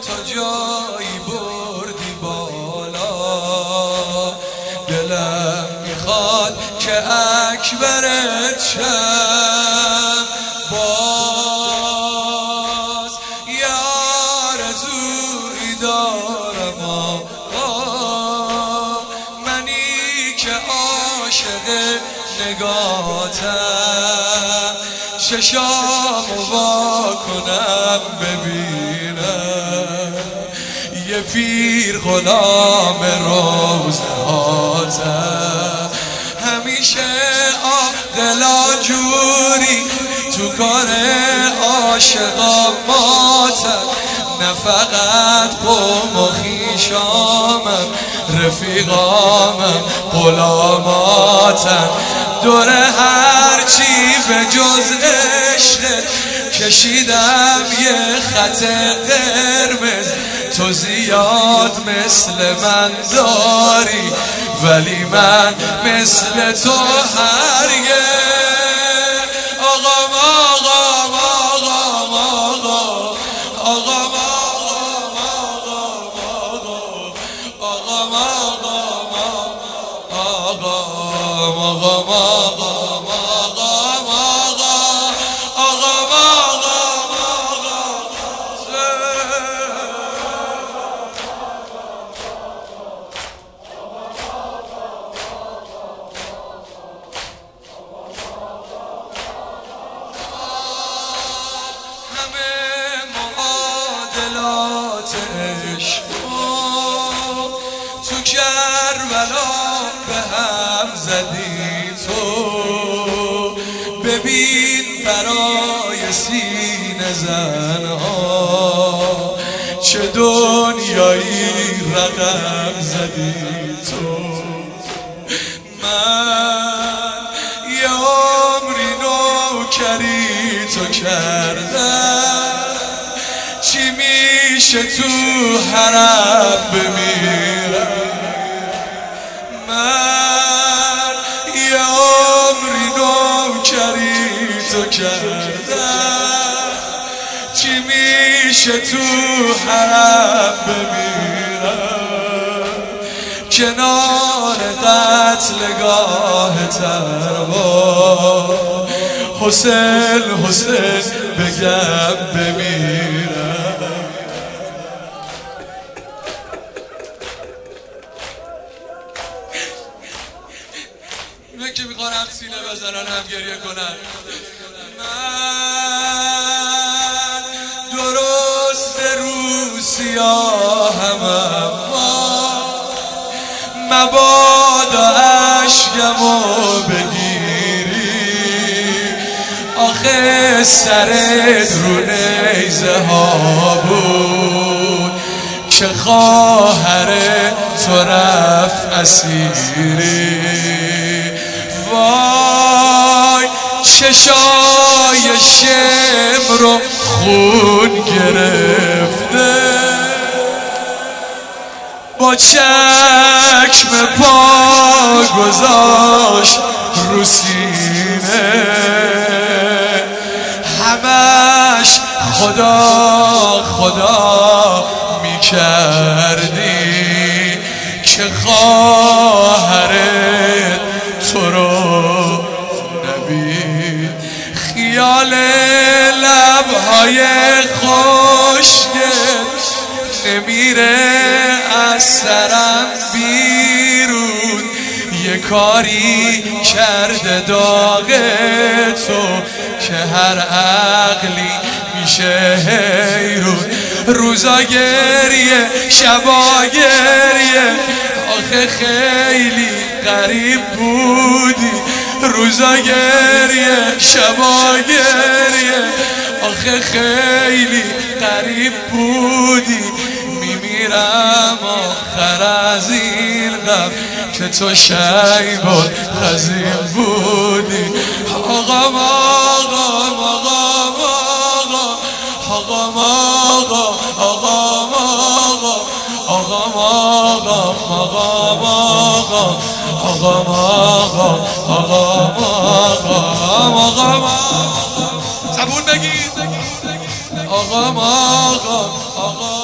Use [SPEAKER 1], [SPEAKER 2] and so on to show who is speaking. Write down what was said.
[SPEAKER 1] تا جایی بردی بالا، دلم میخواد که اکبرت شم باز. یه آرزویی دارم آقا، منی که عاشق نگاتم، چشامو وا کنم ببینم یه پیر غلام روزهاتم. همیشه عاقلا جوری تو کار عاشقاماتم، نه فقط قوم و خویشامم، رفیقامم غلاماتم. دور هرچی به جز عشقت کشیدم یه خط قرمز، تو زیاد مثل من داری ولی من مثل تو هرگز. آقام آقام آقام آقام آقام آقام تو کربلا به هم زدی تو، ببین برای سینه زنها چه دنیایی رقم زدی تو. من یه عمری نوکری تو کردم، چی میشه تو حرم بمیرم. من یه عمری نوکری تو کردم، چی میشه تو حرم بمیرم. کنار قتلگاه تربا حسین حسین بگم بمیرم. اینه که میخوان هم سینه بزنن هم گریه کنن. من درست رو سیاهم اما مبادا اشکمو بگیری، آخه سرت رو نیزه ها بود که خواهر تو رفت اسیری. وای چشای شمر رو خون گرفته، با چشم پا گذاشت رو سینه، همش خدا خدا میکردی که خواهرت تو رو نبید. خیال لبهای خشکت نمیره از سرم بیرون، یه کاری کرده داغ تو که هر عقلی میشه حیرون. روزا گریه شبا گریه، آخه خیلی غریب بودی. روزا گریه شبا گریه، آخه خیلی غریب بودی. میمیرم آخر از این غم که تو شیب و خزین بودی. آقام آقام آقام آقام آقام آقام آقام آقام آقام آقام آقام آقام زبون بگید. آقام آقام